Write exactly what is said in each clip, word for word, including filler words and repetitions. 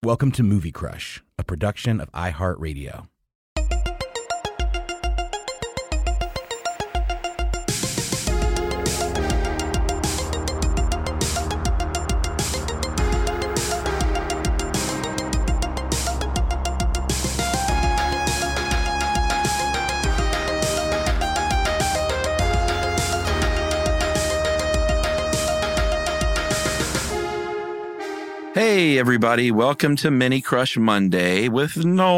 Welcome to Movie Crush, a production of iHeartRadio. Hey, everybody. Welcome to Mini Crush Monday with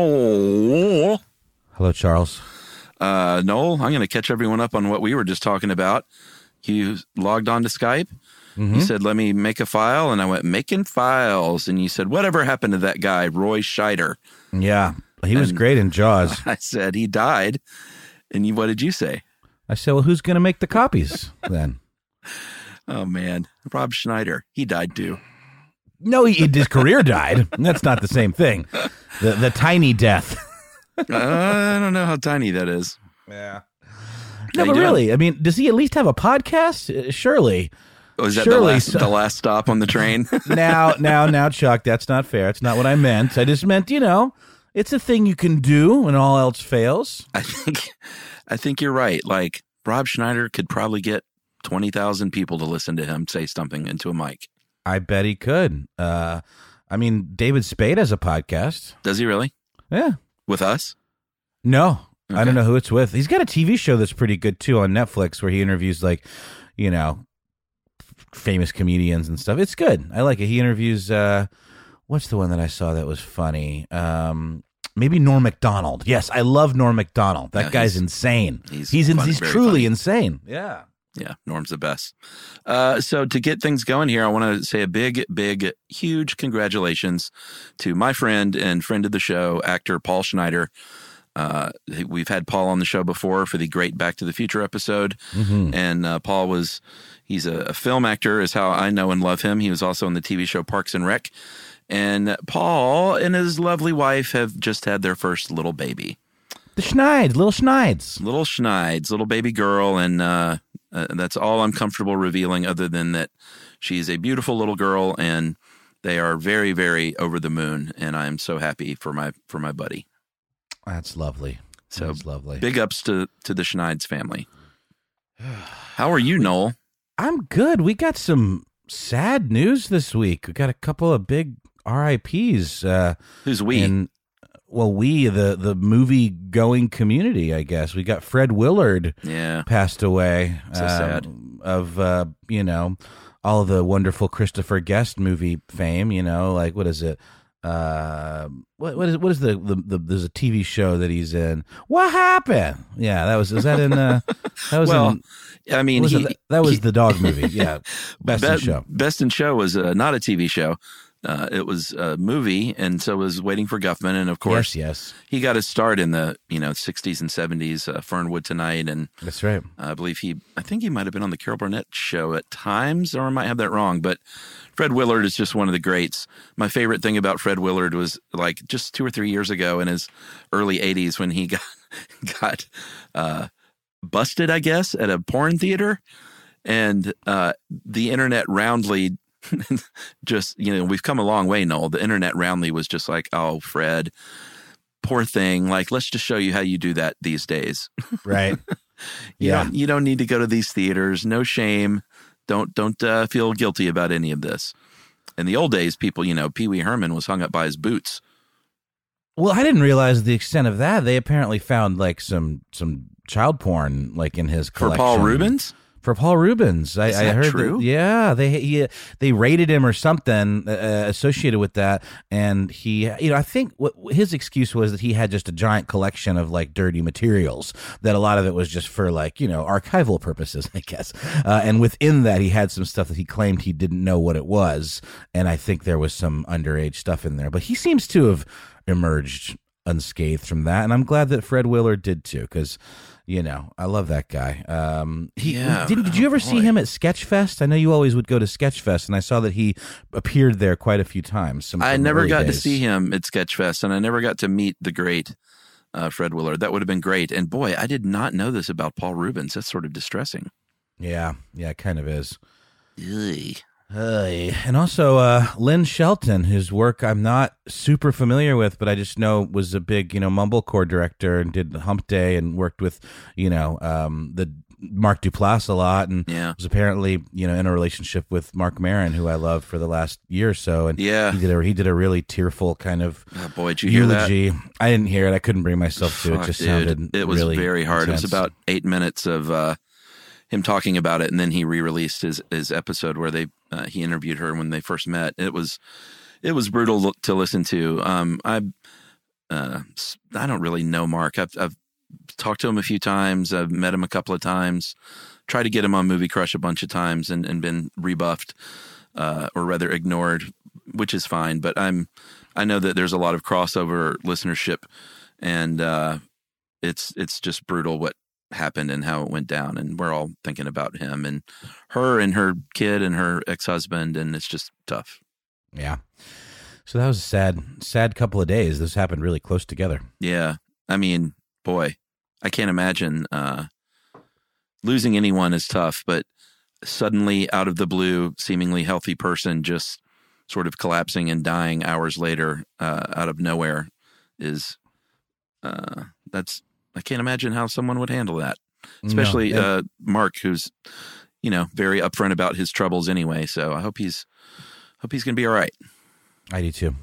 Noel. Hello, Charles. Uh, Noel, I'm going to catch everyone up on what we were just talking about. You logged on to Skype. Mm-hmm. You said, let me make a file. And I went, making files. And you said, whatever happened to that guy, Roy Scheider? Yeah, he was and great in Jaws. I said, he died. And you, what did you say? I said, well, who's going to make the copies then? Oh, man. Rob Schneider. He died, too. No, he, his career died. That's not the same thing. The the tiny death. uh, I don't know how tiny that is. Yeah. No, but really, I mean, does he at least have a podcast? Uh, surely. Oh, is that surely the, last, so. the last stop on the train? now, now, now, Chuck, that's not fair. It's not what I meant. I just meant, you know, it's a thing you can do when all else fails. I think, I think you're right. Like, Rob Schneider could probably get twenty thousand people to listen to him say something into a mic. I bet he could. Uh, I mean, David Spade has a podcast. Does he really? Yeah. With us? No. Okay. I don't know who it's with. He's got a T V show that's pretty good, too, on Netflix where he interviews, like, you know, famous comedians and stuff. It's good. I like it. He interviews, uh, what's the one that I saw that was funny? Um, maybe Norm Macdonald. Yes, I love Norm Macdonald. That yeah, guy's insane. He's he's, in, he's truly funny. insane. Yeah. Yeah, Norm's the best. Uh, so to get things going here, I want to say a big, big, huge congratulations to my friend and friend of the show, actor Paul Schneider. Uh, we've had Paul on the show before for the great Back to the Future episode. Mm-hmm. And uh, Paul was, he's a, a film actor is how I know and love him. He was also on the T V show Parks and Rec. And Paul and his lovely wife have just had their first little baby. The Schneids, little Schneids. Little Schneids, little baby girl. And uh, uh, that's all I'm comfortable revealing other than that she's a beautiful little girl and they are very, very over the moon. And I'm so happy for my for my buddy. That's lovely. So That's lovely. Big ups to, to the Schneids family. How are you, Noel? I'm good. We got some sad news this week. We got a couple of big R I Ps. Uh, Who's we? In, well, we, the, the movie-going community, I guess. We got Fred Willard yeah. passed away. So um, sad. Of, uh, you know, all of the wonderful Christopher Guest movie fame, you know, like, what is it? Uh, what what is what is the, the the there's a T V show that he's in? What happened? Yeah, that was is that in uh that was well, in, I mean was he, it, that was he, the dog movie. Yeah, Best Be, in Show. Best in Show was uh, not a T V show. Uh, it was a movie, and so was Waiting for Guffman, and of course, yes, yes. he got his start in the you know sixties and seventies. Uh, Fernwood Tonight, and that's right. Uh, I believe he, I think he might have been on the Carol Burnett show at times, or I might have that wrong. But Fred Willard is just one of the greats. My favorite thing about Fred Willard was like just two or three years ago in his early eighties when he got got uh, busted, I guess, at a porn theater, and uh, the internet roundly. just, you know, we've come a long way, Noel. The internet roundly was just like, oh, Fred, poor thing. Like, let's just show you how you do that these days. Right. you yeah. Don't, you don't need to go to these theaters. No shame. Don't don't uh, feel guilty about any of this. In the old days, people, you know, Pee Wee Herman was hung up by his boots. Well, I didn't realize the extent of that. They apparently found like some some child porn like in his collection. For Paul Rubens? For Paul Rubens, I, Is I that heard true? That, yeah, they he, they raided him or something uh, associated with that, and he, you know, I think what his excuse was that he had just a giant collection of like dirty materials. That a lot of it was just for like you know archival purposes, I guess. Uh, and within that, he had some stuff that he claimed he didn't know what it was, and I think there was some underage stuff in there. But he seems to have emerged unscathed from that, and I'm glad that Fred Willard did too, because. You know, I love that guy. Um, he yeah, did. Did you ever oh, see him at Sketchfest? I know you always would go to Sketchfest, and I saw that he appeared there quite a few times. Some, I never got days. to see him at Sketchfest, and I never got to meet the great uh, Fred Willard. That would have been great. And boy, I did not know this about Paul Rubens. That's sort of distressing. Yeah, yeah, it kind of is. Ugh. Hey. And also uh, Lynn Shelton, whose work I'm not super familiar with, but I just know was a big, you know, mumblecore director and did Hump Day and worked with, you know, um, the Mark Duplass a lot, and Yeah. was apparently, you know, in a relationship with Mark Maron, who I love for the last year or so. And Yeah. he did a he did a really tearful kind of Oh, boy, did you hear that? eulogy. I didn't hear it. I couldn't bring myself to. Fuck, it just dude. sounded It was really very hard. intense. It was about eight minutes of uh, him talking about it, and then he re-released his his episode where they uh, he interviewed her when they first met. It was it was brutal to listen to. Um, I uh, I don't really know Mark. I've, I've talked to him a few times. I've met him a couple of times. Tried to get him on Movie Crush a bunch of times and, and been rebuffed, uh, or rather ignored, which is fine. But I'm I know that there's a lot of crossover listenership, and uh, it's it's just brutal what happened and how it went down, and we're all thinking about him and her and her kid and her ex-husband, and it's just tough. Yeah. So that was a sad, sad couple of days. This happened really close together. Yeah. I mean, boy, I can't imagine uh, losing anyone is tough, but suddenly out of the blue, seemingly healthy person just sort of collapsing and dying hours later uh, out of nowhere is uh, that's, I can't imagine how someone would handle that, especially No, and- uh, Mark, who's, you know, very upfront about his troubles anyway. So I hope he's, hope he's going to be all right. I do too.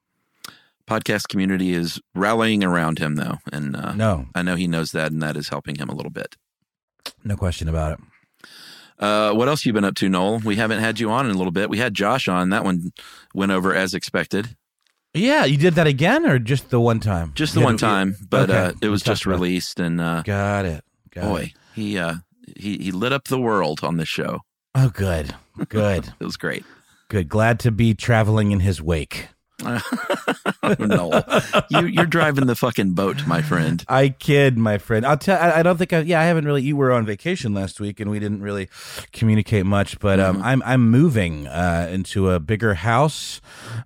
Podcast community is rallying around him though. And uh, No, I know he knows that, and that is helping him a little bit. no question about it. Uh, what else you been up to, Noel? We haven't had you on in a little bit. We had Josh on. That one went over as expected. Yeah, you did that again, or just the one time? Just the You one had- time, but Okay. uh, it was We talked just about it. released, and uh, Got it. Got boy, it. he uh, he he lit up the world on this show. Oh, good, good, It was great. good. Glad to be traveling in his wake. Noel, you you're driving the fucking boat, my friend. I kid, my friend. I'll tell. I, I don't think I. Yeah, I haven't really. You were on vacation last week, and we didn't really communicate much. But um, Mm-hmm. I'm I'm moving uh, into a bigger house.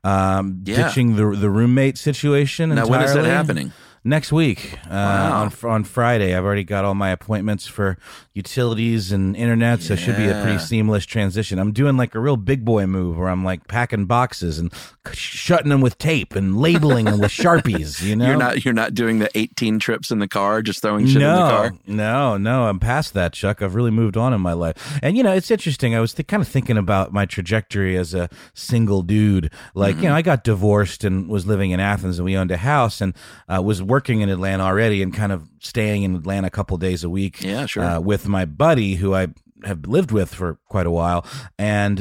Um, Yeah. ditching the the roommate situation. Now, when is that entirely. happening? Next week, uh, Wow. on on Friday. I've already got all my appointments for utilities and internet, so it should be a pretty Yeah. seamless transition. I'm doing like a real big boy move where I'm like packing boxes and shutting them with tape and labeling them with Sharpies. You know, You're not you're not doing the eighteen trips in the car, just throwing shit no, in the car. No, no, I'm past that, Chuck. I've really moved on in my life. And, you know, it's interesting. I was th- kind of thinking about my trajectory as a single dude. Like, Mm-hmm. you know, I got divorced and was living in Athens, and we owned a house, and uh, was working in Atlanta already and kind of staying in Atlanta a couple days a week. Yeah, sure. Uh, with my buddy who I have lived with for quite a while. And,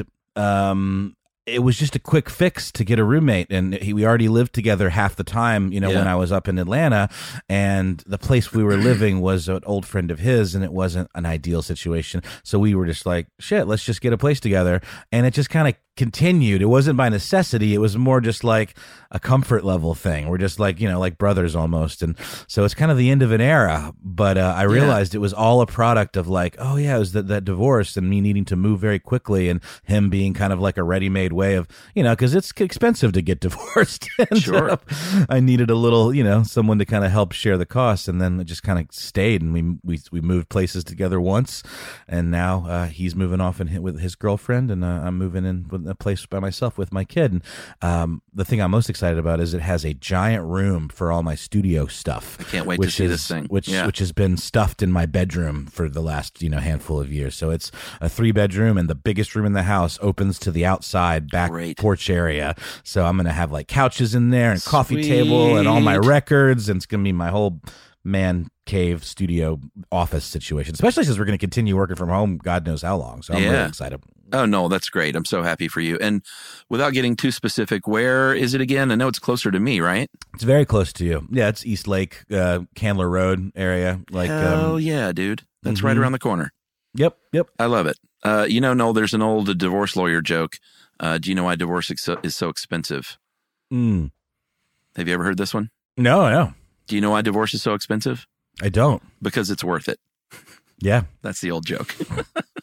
um, it was just a quick fix to get a roommate, and he, we already lived together half the time, you know, Yeah. when I was up in Atlanta, and the place we were living was an old friend of his, and it wasn't an ideal situation. So we were just like, shit, let's just get a place together. And it just kind of continued. It wasn't by necessity. It was more just like a comfort level thing. We're just like, you know, like brothers almost. And so it's kind of the end of an era. But uh, I realized it was all a product of like, oh yeah, it was that, that divorce and me needing to move very quickly, and him being kind of like a ready-made way of, you know, because it's expensive to get divorced. And, Sure. uh, I needed a little, you know, someone to kind of help share the costs, and then it just kind of stayed, and we we we moved places together once, and now uh, he's moving off in, with his girlfriend, and uh, I'm moving in with a place by myself with my kid. And um, the thing I'm most excited about is it has a giant room for all my studio stuff. I can't wait to which see is, this thing. which Yeah. which has been stuffed in my bedroom for the last, you know, handful of years. So it's a three bedroom, and the biggest room in the house opens to the outside back Great. porch area. So I'm gonna have like couches in there and coffee Sweet. table and all my records, and it's gonna be my whole man cave studio office situation, especially since we're going to continue working from home God knows how long. So I'm Yeah. really excited. Oh, no, that's great. I'm so happy for you. And without getting too specific, where is it again? I know it's closer to me, right? It's very close to you. Yeah, it's East Lake, uh, Candler Road area. Like, Hell um, yeah, dude. That's right mhm. around the corner. yep, yep. I love it. Uh, you know, Noel, there's an old divorce lawyer joke. Uh, do you know why divorce is so, is so expensive? Mm. Have you ever heard this one? No, no, Do you know why divorce is so expensive? I don't. Because it's worth it. Yeah. That's the old joke.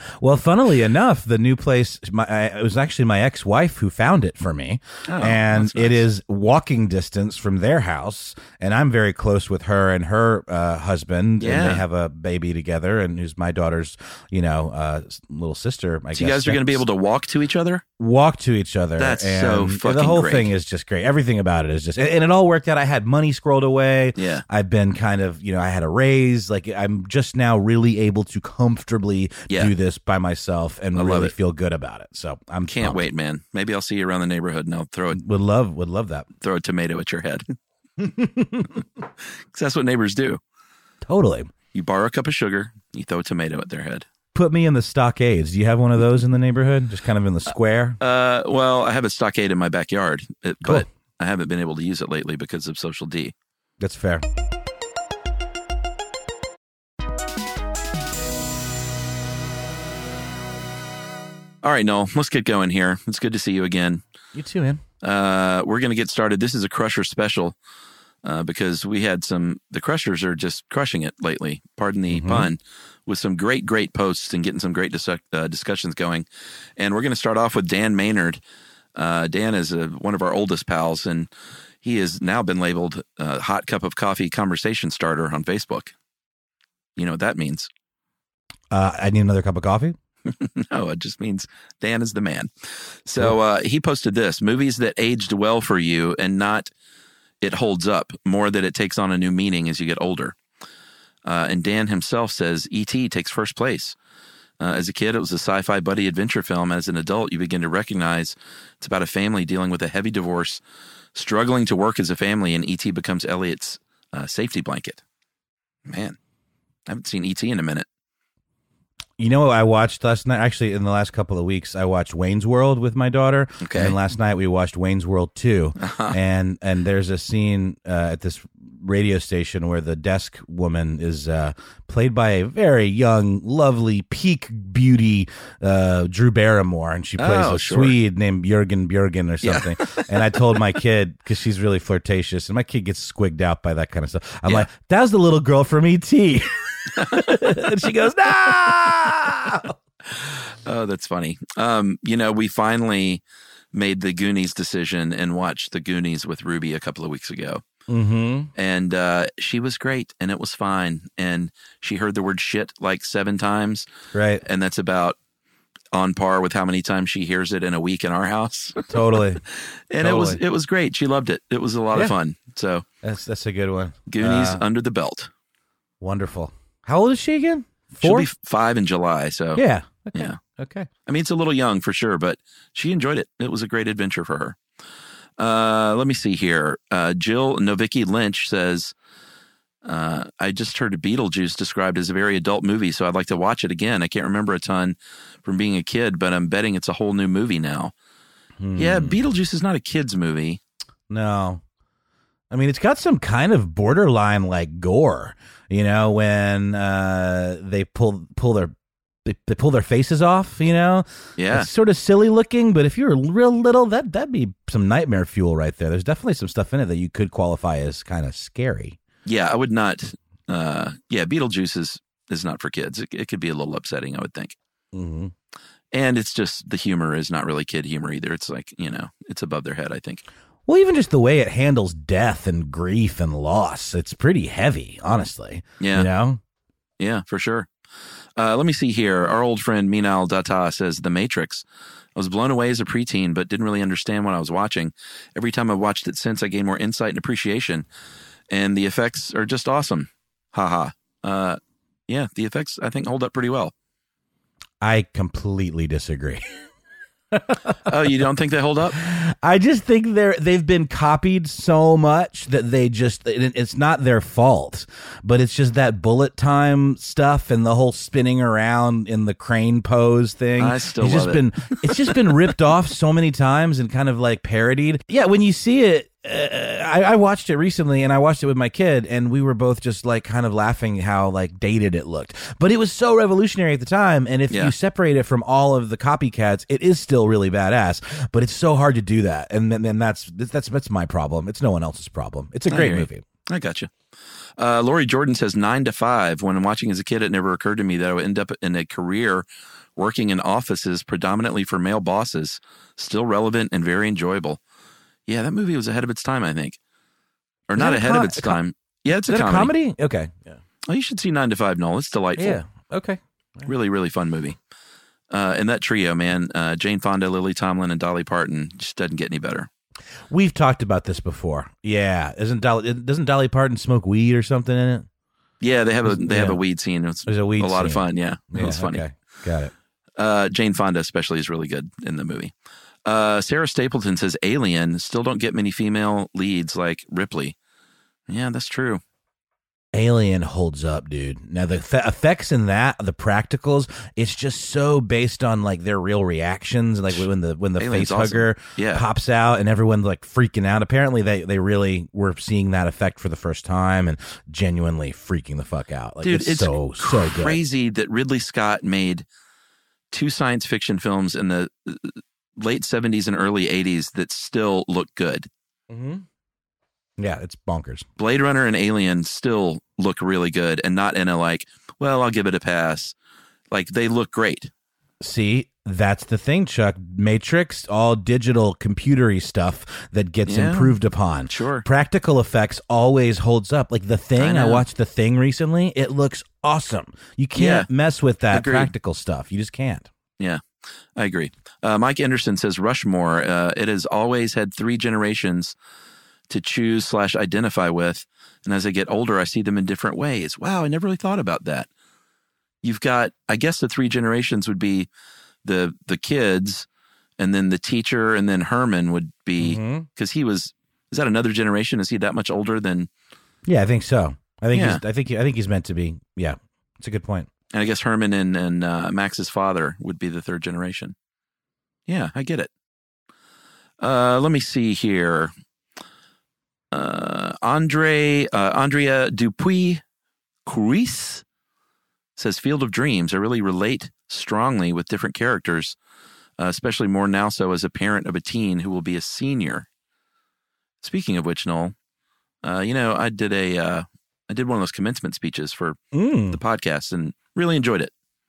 Well, funnily enough, the new place, my, I, it was actually my ex-wife who found it for me. Oh, and that's nice. it is walking distance from their house. And I'm very close with her and her uh, husband. Yeah. And they have a baby together, and who's my daughter's, you know, uh, little sister, I guess. So you guys are going to be able to walk to each other? Walk to each other. That's and so fucking the whole great. thing is just great. Everything about it is just, and, and it all worked out. I had money scrolled away. Yeah. I've been kind of, you know, I had a raise. Like, I'm just now really able to comfortably Yeah. do this by myself and I love really it. feel good about it. So I'm Can't pumped. wait, man. Maybe I'll see you around the neighborhood and I'll throw a, Would love, would love that. throw a tomato at your head. Because that's what neighbors do. Totally. You borrow a cup of sugar, you throw a tomato at their head. Put me in the stockades. Do you have one of those in the neighborhood? Just kind of in the square? Uh, well, I have a stockade in my backyard, it, Cool. but I haven't been able to use it lately because of Social D. That's fair. All right, Noel, let's get going here. It's good to see you again. You too, man. Uh, we're going to get started. This is a Crusher special uh, because we had some, the Crushers are just crushing it lately, pardon the Mhm. pun, with some great, great posts and getting some great dis- uh, discussions going. And we're going to start off with Dan Maynard. Uh, Dan is a, one of our oldest pals, and he has now been labeled uh, Hot Cup of Coffee Conversation Starter on Facebook. You know what that means? Uh, I need another cup of coffee. No, it just means Dan is the man. So uh, he posted this: movies that aged well for you and not it holds up, more that it takes on a new meaning as you get older. Uh, and Dan himself says E T takes first place. Uh, as a kid, it was a sci-fi buddy adventure film. As an adult, you begin to recognize it's about a family dealing with a heavy divorce, struggling to work as a family, and E T becomes Elliot's uh, safety blanket. Man, I haven't seen E T in a minute. You know what I watched last night? Actually, in the last couple of weeks, I watched Wayne's World with my daughter. Okay. And last night we watched Wayne's World two. Uh-huh. And and there's a scene uh, at this radio station where the desk woman is uh, played by a very young, lovely, peak beauty uh, Drew Barrymore. And she plays Oh, a sure. Swede named Jürgen Björgen or Yeah. something. And I told my kid, because she's really flirtatious, and my kid gets squigged out by that kind of stuff. I'm Yeah. like, that was the little girl from E T And she goes, no! Oh, that's funny. Um, you know, we finally made the Goonies decision and watched the Goonies with Ruby a couple of weeks ago. Mm-hmm. And uh, she was great and it was fine. And she heard the word shit like seven times. Right. And that's about on par with how many times she hears it in a week in our house. Totally. And it was Totally. it was great. She loved it. It was a lot Yeah. of fun. So That's that's a good one. Goonies Uh, under the belt. Wonderful. How old is she again? She'll Four? be five in July. So Yeah. Okay. Yeah. Okay. I mean, it's a little young for sure, but she enjoyed it. It was a great adventure for her. Uh, let me see here. Uh, Jill Novicki Lynch says, uh, I just heard Beetlejuice described as a very adult movie, so I'd like to watch it again. I can't remember a ton from being a kid, but I'm betting it's a whole new movie now. Hmm. Yeah, Beetlejuice is not a kid's movie. No. I mean, it's got some kind of borderline like gore, you know, when uh, they pull pull their they, they pull their faces off, you know? Yeah. It's sort of silly looking, but if you're real little, that that'd be some nightmare fuel right there. There's definitely some stuff in it that you could qualify as kind of scary. Yeah, I would not. Uh, yeah, Beetlejuice is, is not for kids. It, it could be a little upsetting, I would think. Mm-hmm. And it's just the humor is not really kid humor either. It's like, you know, it's above their head, I think. Well, even just the way it handles death and grief and loss, it's pretty heavy, honestly. Yeah. You know? Yeah, for sure. Uh, let me see here. Our old friend Minal Datta says The Matrix. I was blown away as a preteen, but didn't really understand what I was watching. Every time I've watched it since, I gained more insight and appreciation. And the effects are just awesome. Haha. Uh, yeah, the effects, I think, hold up pretty well. I completely disagree. Oh, you don't think they hold up? I just think they're they've been copied so much that they just it, it's not their fault, but it's just that bullet time stuff and the whole spinning around in the crane pose thing. I still it's love just it. been it's just been ripped off so many times and kind of like parodied. Yeah, when you see it, uh, I, I watched it recently and I watched it with my kid and we were both just like kind of laughing how like dated it looked, but it was so revolutionary at the time. And if Yeah. you separate it from all of the copycats, it is still really badass, but it's so hard to do that. And then, then that's, that's, that's my problem. It's no one else's problem. It's a I great hear you. movie. I got you. Uh, Lori Jordan says nine to five. When I'm watching as a kid, it never occurred to me that I would end up in a career working in offices predominantly for male bosses, still relevant and very enjoyable. Yeah, that movie was ahead of its time, I think. Or Is not that a ahead co- of its a co- time. Yeah, it's Is a that comedy. a comedy? Okay. Yeah. Oh, you should see Nine to Five, Noel. It's delightful. Yeah. Okay. Really, really fun movie. Uh, and that trio, man, uh, Jane Fonda, Lily Tomlin, and Dolly Parton just doesn't get any better. We've talked about this before. Yeah. Isn't Dolly, doesn't Dolly Parton smoke weed or something in it? Yeah, they have a they Yeah. have a weed scene. It's There's a weed a lot of scene. fun. Yeah, it Yeah, was funny. Okay. Got it. Uh, Jane Fonda especially is really good in the movie. Uh, Sarah Stapleton says Alien still don't get many female leads like Ripley. Yeah, that's true. Alien holds up, dude. Now the fe- effects in that, the practicals, it's just so based on like their real reactions, like when the when the Alien's face awesome. hugger Yeah. pops out and everyone's like freaking out. Apparently, they they really were seeing that effect for the first time and genuinely freaking the fuck out. Like, Dude, it's, it's so so good. crazy that Ridley Scott made two science fiction films in the uh, late seventies and early eighties that still look good. Mm-hmm. Yeah, it's bonkers. Blade Runner and Alien still look really good and not in a like, well, I'll give it a pass. Like they look great. See, that's the thing, Chuck. Matrix, all digital, computery stuff that gets Yeah. improved upon. Sure. Practical effects always holds up. Like The Thing, I I, know. watched The Thing recently. It looks awesome. You can't Yeah. mess with that Agreed. practical stuff. You just can't. Yeah, I agree. Uh, Mike Anderson says Rushmore, uh, it has always had three generations to choose slash identify with. And as I get older, I see them in different ways. Wow, I never really thought about that. You've got, I guess the three generations would be the the kids and then the teacher and then Herman would be, because he was, is that another generation? Is he that much older than? Yeah, I think so. I think Yeah. he's, I think I think he's meant to be. Yeah, it's a good point. And I guess Herman and, and uh, Max's father would be the third generation. Yeah, I get it. Uh, let me see here. Uh, Andre, uh, Andrea Dupuis Curis says Field of Dreams. I really relate strongly with different characters, uh, especially more now so as a parent of a teen who will be a senior. Speaking of which, Noel, uh, you know, I did a, uh, I did one of those commencement speeches for Mm. the podcast and really enjoyed it.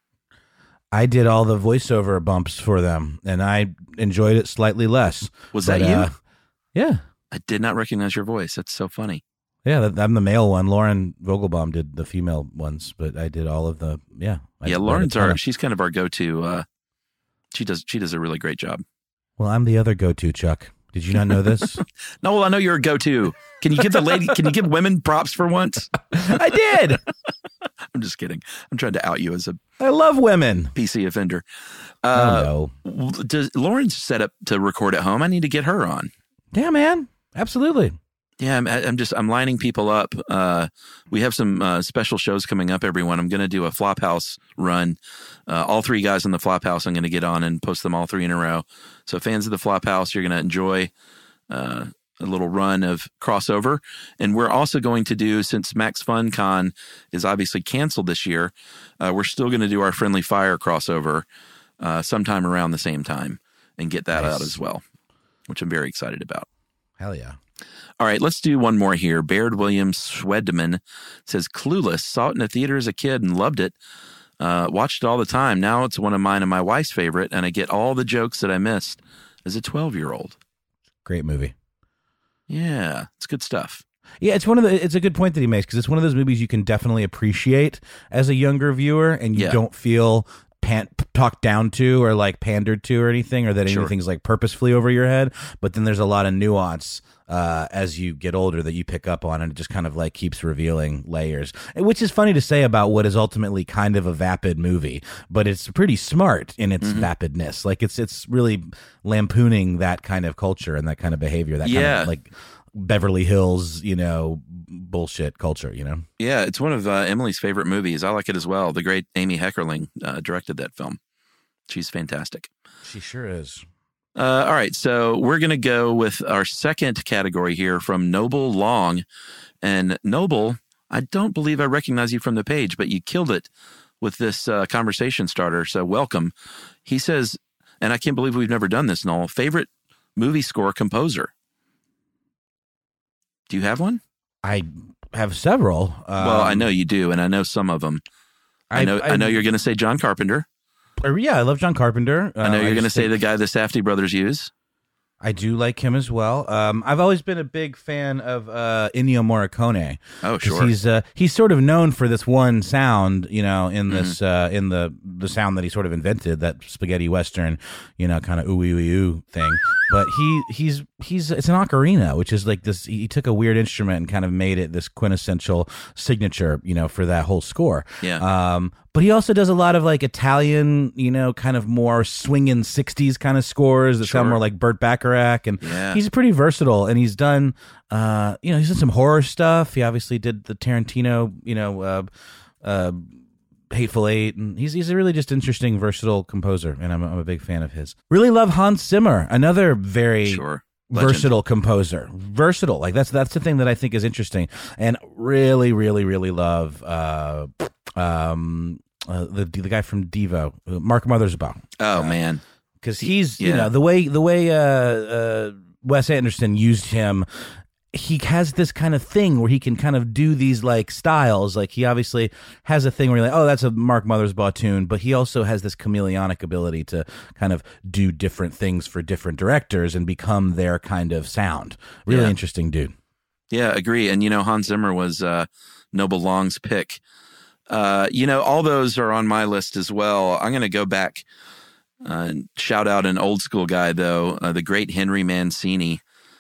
I did all the voiceover bumps for them, and I enjoyed it slightly less. Was But, that you? uh, yeah. I did not recognize your voice. That's so funny. Yeah, that- I'm the male one. Lauren Vogelbaum did the female ones, but I did all of the yeah. I yeah, wrote a Lauren's ton our, of- she's kind of our go-to. Uh, she does she does a really great job. Well, I'm the other go-to, Chuck. Did you not know this? No, well, I know you're a go-to. Can you give the lady? Can you give women props for once? I did. I'm just kidding. I'm trying to out you as a I love women. P C offender. Oh Uh, no. Does Lauren's set up to record at home? I need to get her on. Yeah, man. Absolutely. Yeah, I'm, I'm just I'm lining people up. Uh, we have some uh, special shows coming up, everyone. I'm going to do a Flophouse run. Uh, all three guys in the Flophouse, I'm going to get on and post them all three in a row. So fans of the Flophouse, you're going to enjoy uh, a little run of crossover. And we're also going to do, since Max Fun Con is obviously canceled this year, uh, we're still going to do our Friendly Fire crossover uh, sometime around the same time and get that Nice. out as well, which I'm very excited about. Hell yeah. All right, let's do one more here. Baird Williams Swedman says, Clueless, saw it in the theater as a kid and loved it. Uh, watched it all the time. Now it's one of mine and my wife's favorite, and I get all the jokes that I missed as a twelve-year-old. Great movie. Yeah, it's good stuff. Yeah, it's one of the. It's a good point that he makes because it's one of those movies you can definitely appreciate as a younger viewer, and you Yeah. don't feel pan- talked down to or like pandered to or anything, or that Sure. anything's like purposefully over your head. But then there's a lot of nuance uh, as you get older that you pick up on, and it just kind of like keeps revealing layers, which is funny to say about what is ultimately kind of a vapid movie, but it's pretty smart in its Mm-hmm. vapidness. Like it's it's really lampooning that kind of culture and that kind of behavior. That kind Yeah. of like Beverly Hills, you know, bullshit culture, you know? Yeah, it's one of uh, Emily's favorite movies. I like it as well. The great Amy Heckerling uh, directed that film. She's fantastic. She sure is. Uh, all right, so we're going to go with our second category here from Noble Long. And Noble, I don't believe I recognize you from the page, but you killed it with this uh, conversation starter, so welcome. He says, and I can't believe we've never done this, Noel, favorite movie score composer. Do you have one? I have several. Um, Well, I know you do, and I know some of them. I, know I, know you're going to say John Carpenter. Or, yeah, I love John Carpenter. I know Um, you're going to just say think- the guy the Safdie brothers use. I do like him as well. Um, I've always been a big fan of uh, Ennio Morricone. Oh, 'cause sure. He's uh, he's sort of known for this one sound, you know, in Mm-hmm. this uh, in the the sound that he sort of invented, that spaghetti western, you know, kind of ooh ooh ooh thing. But he he's he's it's an ocarina, which is like this. He took a weird instrument and kind of made it this quintessential signature, you know, for that whole score. Yeah. Um, but he also does a lot of like Italian, you know, kind of more swinging sixties kind of scores that sound Sure. more like Burt Bacharach, and Yeah. he's pretty versatile. And he's done, uh, you know, he's done some horror stuff. He obviously did the Tarantino, you know, uh, uh, Hateful Eight, and he's he's a really just interesting, versatile composer, and I'm, I'm a big fan of his. Really love Hans Zimmer, another very Sure. Legend. versatile composer. Versatile, like that's that's the thing that I think is interesting, and really, really, really love uh, um, uh, the the guy from Devo, uh, Mark Mothersbaugh, Oh, man. because he's you Yeah. know the way the way uh, uh, Wes Anderson used him. He has this kind of thing where he can kind of do these like styles. Like he obviously has a thing where you're like, oh, that's a Mark Mothersbaugh tune, but he also has this chameleonic ability to kind of do different things for different directors and become their kind of sound. Really Yeah. interesting dude. Yeah, agree. And, you know, Hans Zimmer was uh, Noble Long's pick. Uh, you know, all those are on my list as well. I'm going to go back uh, and shout out an old school guy, though, uh, the great Henry Mancini.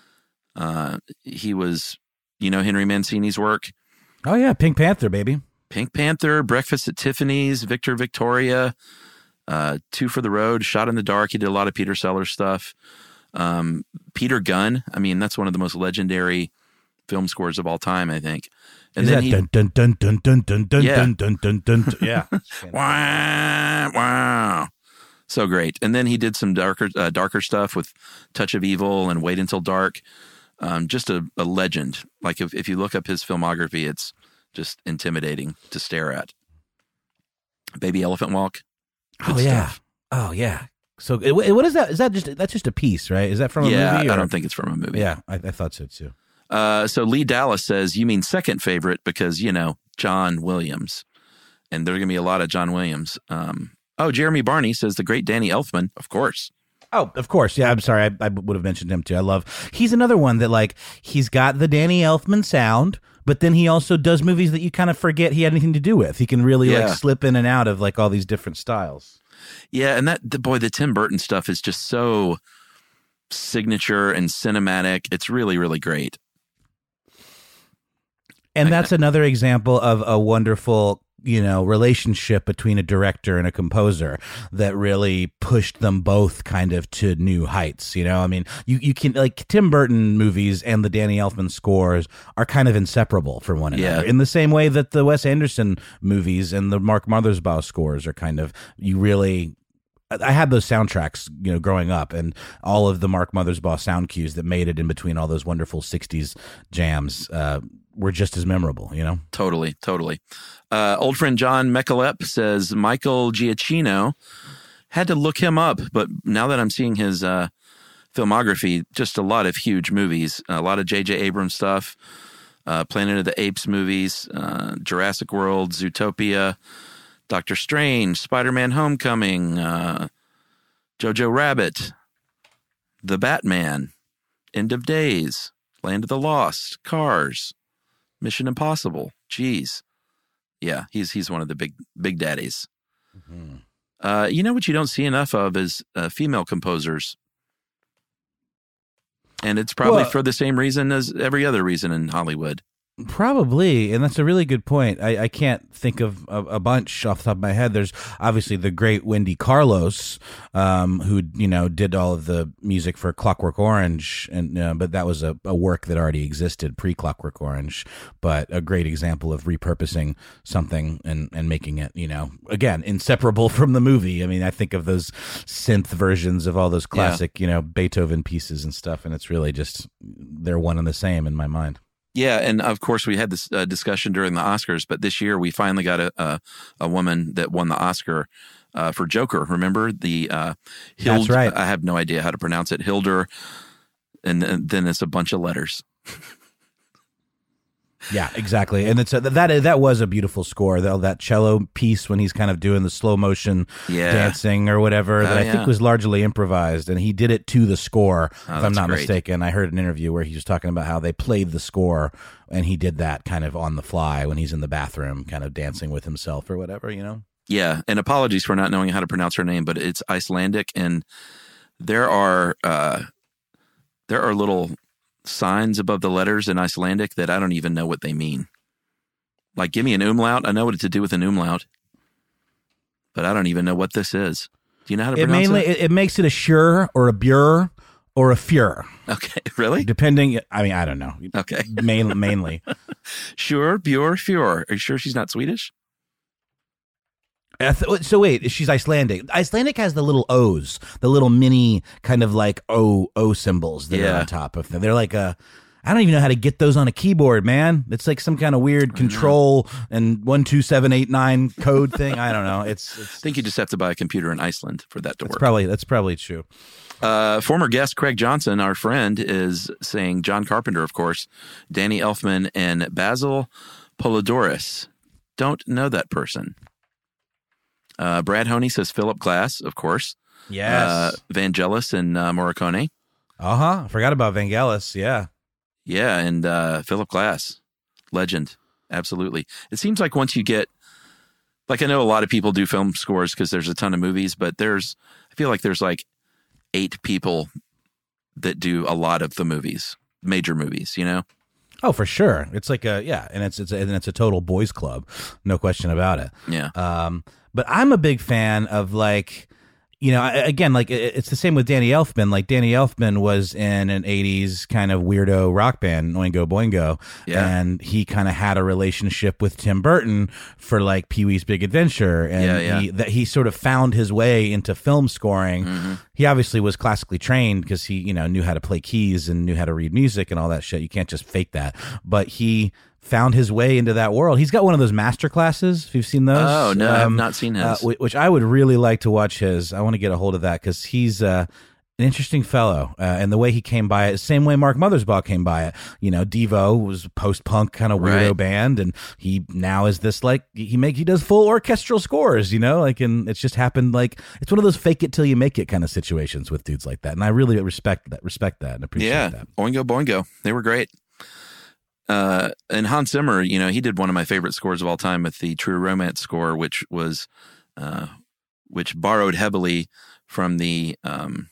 Uh, he was, you know, Henry Mancini's work. Oh yeah, Pink Panther, baby. Pink Panther, Breakfast at Tiffany's, Victor Victoria, uh, Two for the Road, Shot in the Dark. He did a lot of Peter Sellers stuff. Um, Peter Gunn. I mean, that's one of the most legendary film scores of all time, I think. And Is then that he, dun dun dun dun dun dun dun Yeah. dun dun dun dun dun? Yeah. wow, wow, so great. And then he did some darker, uh, darker stuff with Touch of Evil and Wait Until Dark. Um, just a, a legend. Like if, if you look up his filmography, it's just intimidating to stare at. Baby Elephant Walk. Oh Good yeah. stuff. Oh yeah. So it, what is that? Is that just that's just a piece, right? Is that from a Yeah, movie? I or- don't think it's from a movie. Yeah, I, I thought so too. Uh, so Lee Dallas says, you mean second favorite because, you know, John Williams. And there are going to be a lot of John Williams. Um, oh, Jeremy Barney says the great Danny Elfman, of course. Oh, of course. Yeah, I'm sorry. I, I would have mentioned him too. I love. He's another one that like he's got the Danny Elfman sound, but then he also does movies that you kind of forget he had anything to do with. He can really Yeah. like slip in and out of like all these different styles. Yeah, and that the boy, the Tim Burton stuff is just so signature and cinematic. It's really, really great. And I- that's another example of a wonderful, you know, relationship between a director and a composer that really pushed them both kind of to new heights. You know, I mean, you, you can like Tim Burton movies and the Danny Elfman scores are kind of inseparable from one another Yeah. in the same way that the Wes Anderson movies and the Mark Mothersbaugh scores are kind of, you really, I had those soundtracks, you know, growing up, and all of the Mark Mothersbaugh sound cues that made it in between all those wonderful sixties jams uh, were just as memorable, you know? Totally, totally. Uh, old friend John Mechalep says Michael Giacchino. Had to look him up, but now that I'm seeing his uh, filmography, just a lot of huge movies, a lot of J J Abrams stuff, uh, Planet of the Apes movies, uh, Jurassic World, Zootopia, Doctor Strange, Spider-Man Homecoming, uh, Jojo Rabbit, The Batman, End of Days, Land of the Lost, Cars, Mission Impossible. Jeez. Yeah, he's he's one of the big big daddies. Mm-hmm. Uh, you know what you don't see enough of is uh, female composers. And it's probably Well- for the same reason as every other reason in Hollywood. Probably, and that's a really good point. I, I can't think of a, a bunch off the top of my head. There's obviously the great Wendy Carlos, um, who you know did all of the music for Clockwork Orange, and uh, but that was a, a work that already existed pre Clockwork Orange. But a great example of repurposing something and and making it, you know, again inseparable from the movie. I mean, I think of those synth versions of all those classic, you know, Beethoven pieces and stuff, and it's really just they're one and the same in my mind. Yeah, and of course we had this uh, discussion during the Oscars, but this year we finally got a a, a woman that won the Oscar uh, for Joker. Remember the uh, Hild, That's right. I have no idea how to pronounce it. Hildur, and then, then it's a bunch of letters. Yeah, exactly. And it's a, that that was a beautiful score. That, that cello piece when he's kind of doing the slow motion Yeah. dancing or whatever Oh, that I yeah. think was largely improvised, and he did it to the score. Oh, if I'm that's not great. mistaken, I heard an interview where he was talking about how they played the score, and he did that kind of on the fly when he's in the bathroom, kind of dancing with himself or whatever. You know. Yeah, and apologies for not knowing how to pronounce her name, but it's Icelandic, and there are uh, there are little signs above the letters in Icelandic that I don't even know what they mean. Like, give me an umlaut. I know what to do with an umlaut, but I don't even know what this is. Do you know how to It pronounce mainly it? it, it makes it a sure or a bure or a fure, Okay, really? depending. I mean, I don't know. Okay. Main, mainly. Sure, Björ, Fjör. Are you sure she's not Swedish? I th- So wait, she's Icelandic. Icelandic has the little O's, the little mini kind of like O O symbols that Yeah. are on top of them. They're like a, I don't even know how to get those on a keyboard, man. It's like some kind of weird control and one two seven eight nine code thing. I don't know. It's I it's, think you just have to buy a computer in Iceland for that to it's work. probably that's probably true. Uh, former guest Craig Johnson, our friend, is saying John Carpenter, of course, Danny Elfman, and Basil Polidorus. Don't know that person. Uh, Brad Honey says Philip Glass, of course. Yes. Uh, Vangelis and uh, Morricone. Uh huh. Forgot about Vangelis. Yeah. Yeah, and uh, Philip Glass, legend. Absolutely. It seems like once you get, like I know a lot of people do film scores because there's a ton of movies, but there's, I feel like there's like eight people that do a lot of the movies, major movies, you know? Oh, for sure. It's like a yeah, and it's it's a, and it's a total boys club, no question about it. Yeah. Um, but I'm a big fan of like, you know, I- again, like it- it's the same with Danny Elfman. Like Danny Elfman was in an eighties kind of weirdo rock band, Oingo Boingo, Yeah. and he kind of had a relationship with Tim Burton for like Pee-wee's Big Adventure, and Yeah, yeah. he that he sort of found his way into film scoring. Mm-hmm. He obviously was classically trained because he, you know, knew how to play keys and knew how to read music and all that shit. You can't just fake that. But he found his way into that world. He's got one of those master classes. If you've seen those, Oh, no, I have not seen his. uh, wh- which I would really like to watch his. I want to get a hold of that because he's uh, an interesting fellow, uh, and the way he came by it, same way Mark Mothersbaugh came by it. You know, Devo was a post-punk kind of weirdo Right. band, and he now is this like he make he does full orchestral scores. You know, like and it's just happened like it's one of those fake it till you make it kind of situations with dudes like that, and I really respect that, respect that, and appreciate Yeah. that. Oingo Boingo. They were great. Uh, and Hans Zimmer, you know, he did one of my favorite scores of all time with the True Romance score, which was, uh, which borrowed heavily from the, um,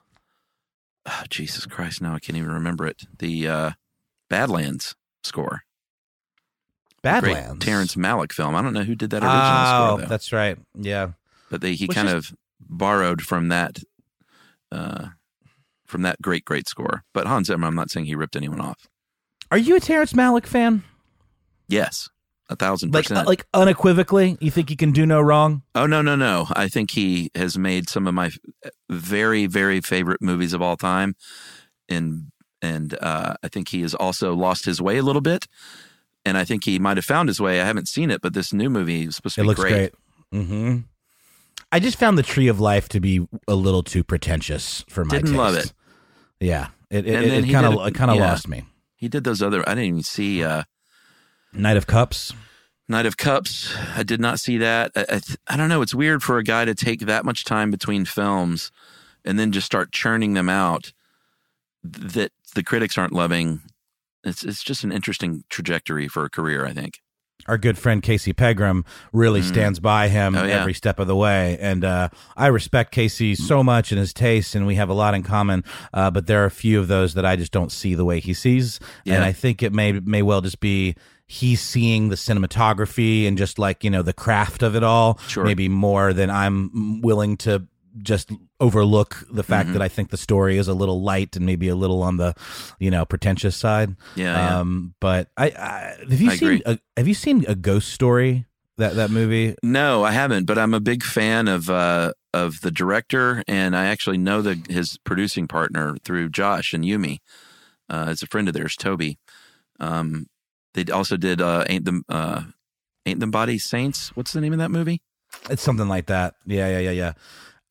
oh, Jesus Christ, now I can't even remember it. The uh, Badlands score. Badlands, Great Terrence Malick film. I don't know who did that original Oh, score, though. that's right. Yeah. But they, he Which kind is- of borrowed from that, uh, from that great, great score. But Hans Zimmer, I'm not saying he ripped anyone off. Are you a Terrence Malick fan? Yes, a thousand Like, percent. uh, like unequivocally, you think he can do no wrong? Oh, no, no, no. I think he has made some of my very, very favorite movies of all time. And and uh, I think he has also lost his way a little bit. And I think he might have found his way. I haven't seen it, but this new movie is supposed to It be looks great. Mm-hmm. I just found the Tree of Life to be a little too pretentious for my Didn't taste. love it. Yeah, it And it, then it he kind did of a- it kind of yeah. lost me. He did those other, I didn't even see uh, Knight of Cups. Night of Cups. I did not see that. I, I, th- I don't know. It's weird for a guy to take that much time between films and then just start churning them out that the critics aren't loving. It's it's just an interesting trajectory for a career, I think. Our good friend Casey Pegram really stands by him Oh, yeah. every step of the way, and uh, I respect Casey so much and his taste, and we have a lot in common. Uh, but there are a few of those that I just don't see the way he sees, Yeah. and I think it may may well just be he's seeing the cinematography and just like you know the craft of it all, Sure. maybe more than I'm willing to just overlook the fact Mm-hmm. that I think the story is a little light and maybe a little on the, you know, pretentious side. Yeah, yeah. Um, but I, I have you I seen agree. a, have you seen A Ghost Story? That that movie? No, I haven't, but I'm a big fan of uh, of the director, and I actually know the his producing partner through Josh and Yumi. Uh, it's a friend of theirs, Toby. Um, they also did uh, Ain't Them uh, Ain't Them Body Saints. What's the name of that movie? It's something like that. Yeah, yeah, yeah, yeah.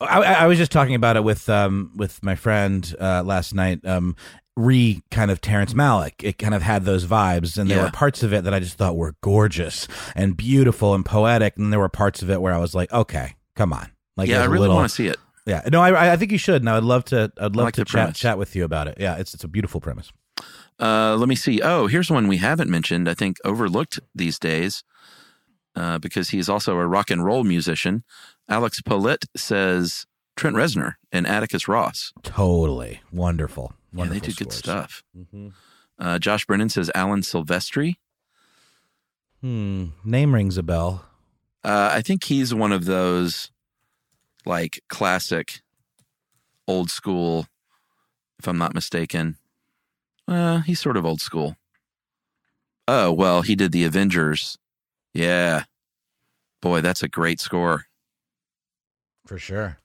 I, I was just talking about it with um with my friend uh, last night. Um, re kind of Terrence Malick. It kind of had those vibes, and there Yeah. were parts of it that I just thought were gorgeous and beautiful and poetic, and there were parts of it where I was like, okay, come on. Like, Yeah, I there's a really little- want to see it. Yeah, no, I I think you should. And I would love to. I'd love like to the chat premise. chat with you about it. Yeah, it's it's a beautiful premise. Uh, let me see. Oh, here's one we haven't mentioned. I think overlooked these days uh, because he's also a rock and roll musician. Alex Paulette says Trent Reznor and Atticus Ross. Totally wonderful. Yeah, Wonderful they do good scores. stuff. Mm-hmm. Uh, Josh Brennan says Alan Silvestri. Hmm. Name rings a bell. Uh, I think he's one of those like classic, old school, if I'm not mistaken. Uh, he's sort of old school. Oh, well, he did the Avengers. Yeah. Boy, that's a great score. For sure.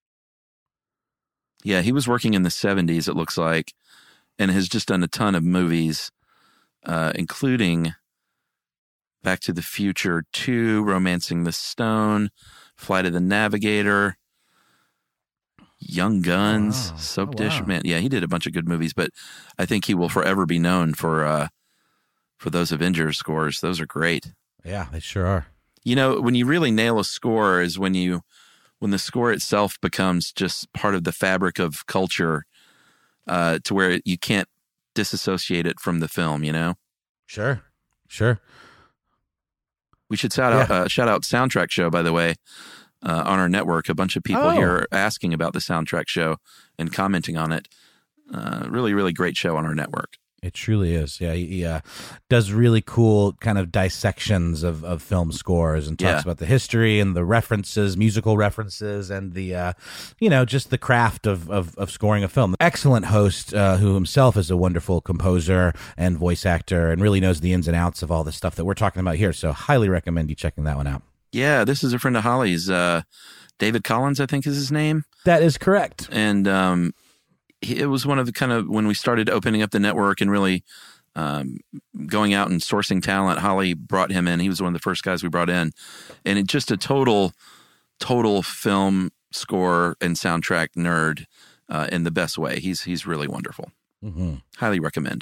Yeah, he was working in the seventies, it looks like, and has just done a ton of movies, uh, including Back to the Future two, Romancing the Stone, Flight of the Navigator, Young Guns, Wow. Soap Oh, Dish. wow. Man, yeah, he did a bunch of good movies, but I think he will forever be known for uh, for those Avengers scores. Those are great. Yeah, they sure are. You know, when you really nail a score is when you when the score itself becomes just part of the fabric of culture, uh, to where you can't disassociate it from the film. You know, Sure. Sure. we should shout out Yeah. uh, shout out Soundtrack Show, by the way, uh, on our network. A bunch of people Oh. here are asking about the Soundtrack Show and commenting on it. Uh, really, really great show on our network. It truly is. Yeah, he, he uh, does really cool kind of dissections of, of film scores and talks Yeah. about the history and the references, musical references, and the, uh, you know, just the craft of, of, of scoring a film. Excellent host uh, who himself is a wonderful composer and voice actor and really knows the ins and outs of all the stuff that we're talking about here. So highly recommend you checking that one out. Yeah, this is a friend of Holly's, uh, David Collins, I think is his name. That is correct. And um, he, it was one of the kind of when we started opening up the network and really um, going out and sourcing talent. Holly brought him in. He was one of the first guys we brought in, and it just a total, total film score and soundtrack nerd uh, in the best way. He's he's really wonderful. Mm-hmm. Highly recommend.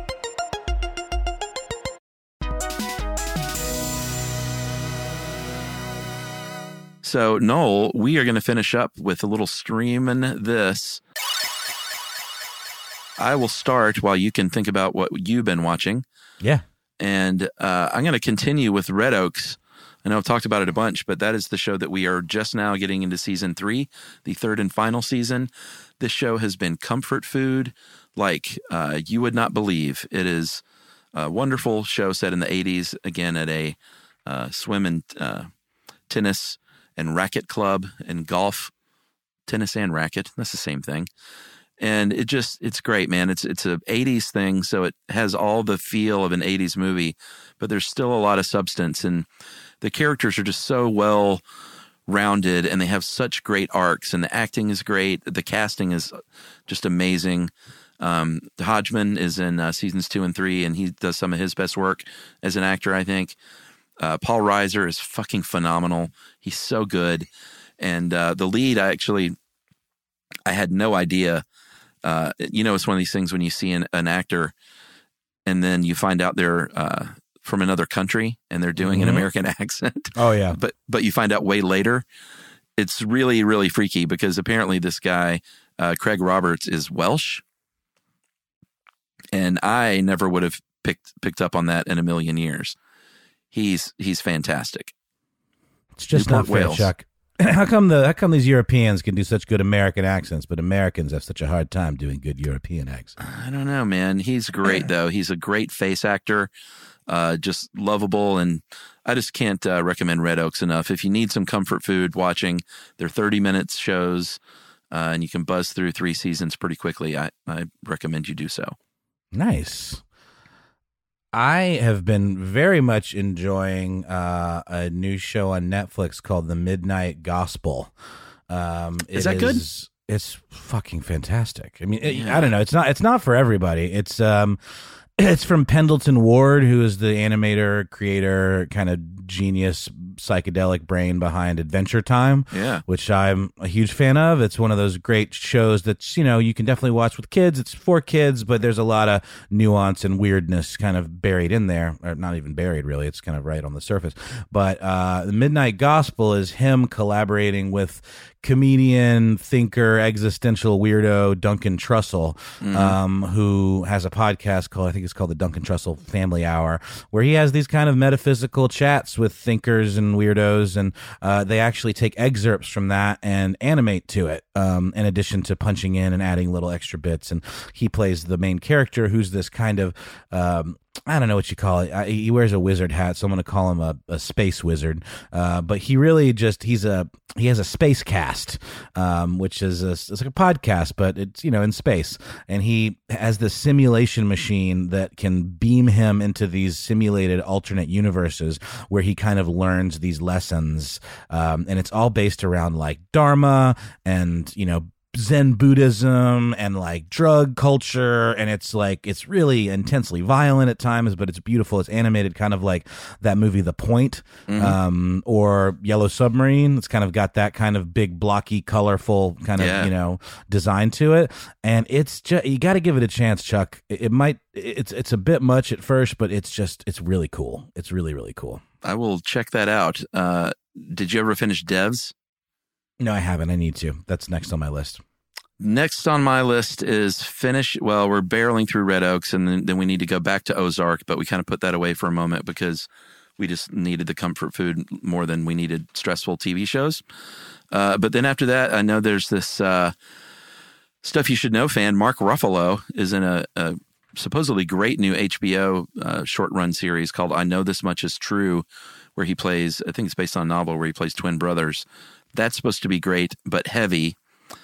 So, Noel, we are going to finish up with a little streaming this. I will start while you can think about what you've been watching. Yeah. And uh, I'm going to continue with Red Oaks. I know I've talked about it a bunch, but that is the show that we are just now getting into season three, the third and final season. This show has been comfort food like uh, you would not believe. It is a wonderful show set in the eighties, again, at a uh, swim and uh, tennis and racket club and golf, tennis and racket. That's the same thing. And it just, it's great, man. It's it's a eighties thing, so it has all the feel of an eighties movie, but there's still a lot of substance. And the characters are just so well rounded, and they have such great arcs, and the acting is great. The casting is just amazing. Um, Hodgman is in uh, seasons two and three, and he does some of his best work as an actor, I think. Uh, Paul Reiser is fucking phenomenal. He's so good. And uh, the lead, I actually, I had no idea. Uh, you know, it's one of these things when you see an, an actor and then you find out they're uh, from another country and they're doing Mm-hmm. an American accent. Oh, yeah. But but you find out way later. It's really, really freaky because apparently this guy, uh, Craig Roberts, is Welsh. And I never would have picked picked up on that in a million years. He's he's fantastic. It's just Newport, not fair, Wales. Chuck. How come the how come these Europeans can do such good American accents, but Americans have such a hard time doing good European accents? I don't know, man. He's great though. He's a great face actor, uh, just lovable, and I just can't uh, recommend Red Oaks enough. If you need some comfort food watching, they're thirty minutes shows, uh, and you can buzz through three seasons pretty quickly. I I recommend you do so. Nice. I have been very much enjoying uh, a new show on Netflix called The Midnight Gospel. Um, Is it that good? It's fucking fantastic. I mean, it, Yeah. I don't know. It's not. It's not for everybody. It's um, it's from Pendleton Ward, who is the animator, creator, kind of genius psychedelic brain behind Adventure Time, Yeah. which I'm a huge fan of. It's one of those great shows that's, you know, you can definitely watch with kids. It's for kids, but there's a lot of nuance and weirdness kind of buried in there, or not even buried really. It's kind of right on the surface. But uh, the Midnight Gospel is him collaborating with comedian, thinker, existential weirdo Duncan Trussell, mm. um, who has a podcast called, I think it's called the Duncan Trussell Family Hour, where he has these kind of metaphysical chats with thinkers and weirdos, and uh, they actually take excerpts from that and animate to it, um, in addition to punching in and adding little extra bits. And he plays the main character, who's this kind of um, I don't know what you call it. I, he wears a wizard hat, so I'm going to call him a, a space wizard. Uh, but he really just, he's a, he has a space cast, um, which is a, it's like a podcast, but it's, you know, in space. And he has this simulation machine that can beam him into these simulated alternate universes where he kind of learns these lessons. Um, and it's all based around like Dharma and, you know, Zen Buddhism and like drug culture, and it's like it's really intensely violent at times, but it's beautiful. It's animated kind of like that movie The Point, mm-hmm. um, or Yellow Submarine. It's kind of got that kind of big, blocky, colorful kind of yeah. you know design to it, and it's just you got to give it a chance, Chuck. It, it might it's it's a bit much at first, but it's just it's really cool. It's really really cool. I will check that out. Uh, did you ever finish Devs? No, I haven't. I need to. That's next on my list. Next on my list is finish. Well, we're barreling through Red Oaks, and then, then we need to go back to Ozark, but we kind of put that away for a moment because we just needed the comfort food more than we needed stressful T V shows. Uh, but then after that, I know there's this uh, Stuff You Should Know fan. Mark Ruffalo is in a, a supposedly great new H B O uh, short-run series called I Know This Much Is True, where he plays, I think it's based on a novel where he plays twin brothers. That's supposed to be great, but heavy.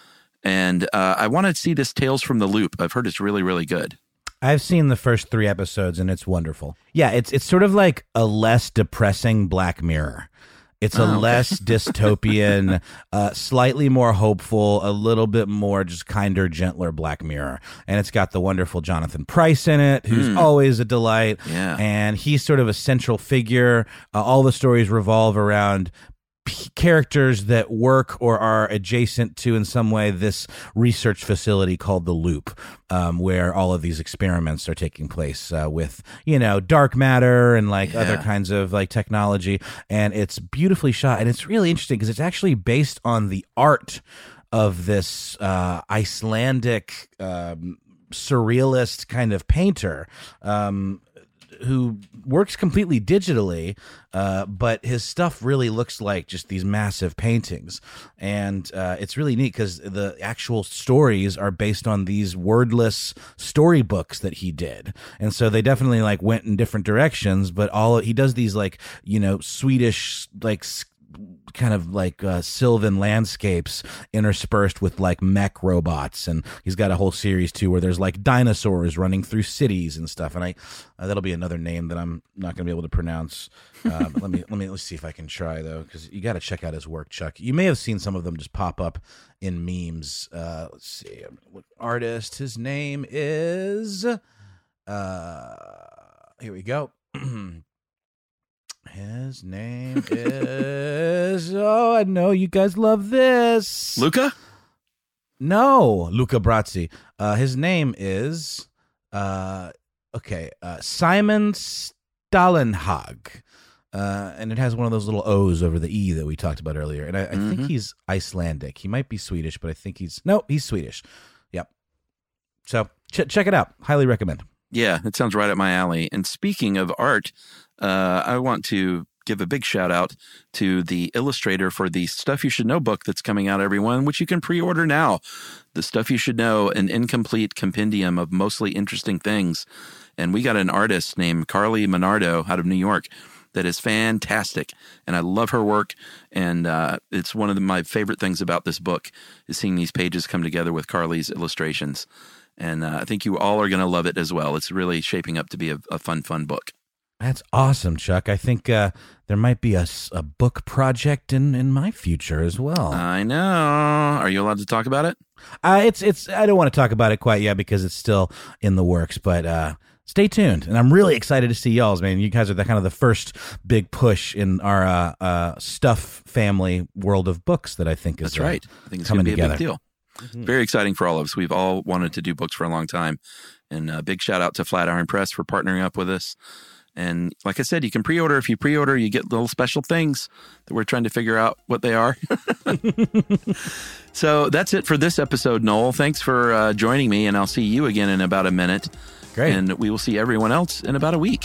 And uh, I want to see this Tales from the Loop. I've heard it's really, really good. I've seen the first three episodes, and it's wonderful. Yeah, it's it's sort of like a less depressing Black Mirror. It's a oh, okay. less dystopian, uh, slightly more hopeful, a little bit more just kinder, gentler Black Mirror. And it's got the wonderful Jonathan Pryce in it, who's mm. always a delight. Yeah. And he's sort of a central figure. Uh, all the stories revolve around characters that work or are adjacent to in some way this research facility called the Loop, um, where all of these experiments are taking place uh, with, you know, dark matter and like yeah. other kinds of like technology. And it's beautifully shot. And it's really interesting because it's actually based on the art of this uh, Icelandic um, surrealist kind of painter, um, who works completely digitally, uh, but his stuff really looks like just these massive paintings. And uh, it's really neat because the actual stories are based on these wordless storybooks that he did. And so they definitely like went in different directions, but all he does these like, you know, Swedish, like kind of like uh, sylvan landscapes interspersed with like mech robots, and he's got a whole series too where there's like dinosaurs running through cities and stuff. And I uh, that'll be another name that I'm not going to be able to pronounce. Uh, but let me let me let's see if I can try though, because you got to check out his work, Chuck. You may have seen some of them just pop up in memes. Uh, let's see, what artist? His name is. Uh, here we go. His name is, oh, I know you guys love this. Luca? No, Luca Brazzi. Uh, his name is, uh, okay, uh, Simon Stalenhag. Uh, and it has one of those little O's over the E that we talked about earlier. And I, I mm-hmm. think he's Icelandic. He might be Swedish, but I think he's, no, he's Swedish. Yep. So ch- check it out. Highly recommend. Yeah, it sounds right up my alley. And speaking of art, uh, I want to give a big shout out to the illustrator for the Stuff You Should Know book that's coming out, everyone, which you can pre-order now. The Stuff You Should Know, an incomplete compendium of mostly interesting things. And we got an artist named Carly Monardo out of New York that is fantastic. And I love her work. And uh, it's one of the, my favorite things about this book is seeing these pages come together with Carly's illustrations. And uh, I think you all are going to love it as well. It's really shaping up to be a, a fun, fun book. That's awesome, Chuck. I think uh, there might be a, a book project in, in my future as well. I know. Are you allowed to talk about it? Uh, it's it's. I don't want to talk about it quite yet because it's still in the works. But uh, stay tuned. And I'm really excited to see y'all's, man. You guys are the kind of the first big push in our uh, uh, Stuff family world of books that I think is That's right. Uh, I think it's coming going to be together. a big deal. Mm-hmm. Very exciting for all of us. We've all wanted to do books for a long time. And a big shout out to Flatiron Press for partnering up with us. And like I said, you can pre-order. If you pre-order, you get little special things that we're trying to figure out what they are. So that's it for this episode, Noel. Thanks for uh, joining me, and I'll see you again in about a minute. Great. And we will see everyone else in about a week.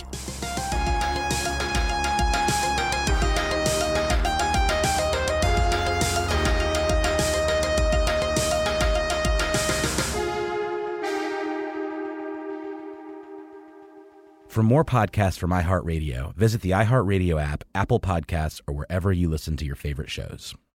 For more podcasts from iHeartRadio, visit the iHeartRadio app, Apple Podcasts, or wherever you listen to your favorite shows.